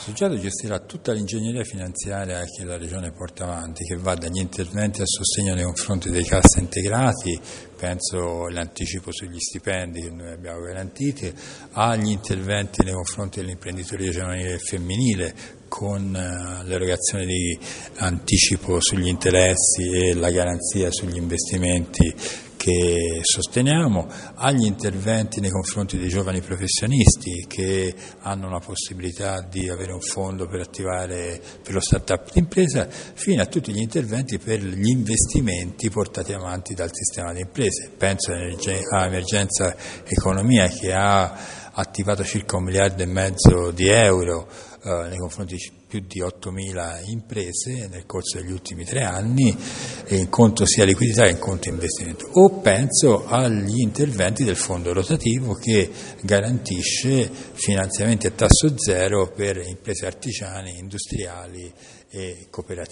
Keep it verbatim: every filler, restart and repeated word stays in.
Soggetto gestirà tutta l'ingegneria finanziaria che la Regione porta avanti, che va dagli interventi a sostegno nei confronti dei cassa integrati, penso all'anticipo sugli stipendi che noi abbiamo garantiti, agli interventi nei confronti dell'imprenditoria giovanile e femminile, con l'erogazione di anticipo sugli interessi e la garanzia sugli investimenti che sosteniamo, agli interventi nei confronti dei giovani professionisti che hanno la possibilità di avere un fondo per attivare per lo start-up d'impresa, fino a tutti gli interventi per gli investimenti portati avanti dal sistema di imprese. Penso all'emergenza economia che ha attivato circa un miliardo e mezzo di euro eh, nei confronti di più di ottomila imprese nel corso degli ultimi tre anni, e in conto sia liquidità che in conto investimento. O penso agli interventi del fondo rotativo che garantisce finanziamenti a tasso zero per imprese artigiane, industriali e cooperative.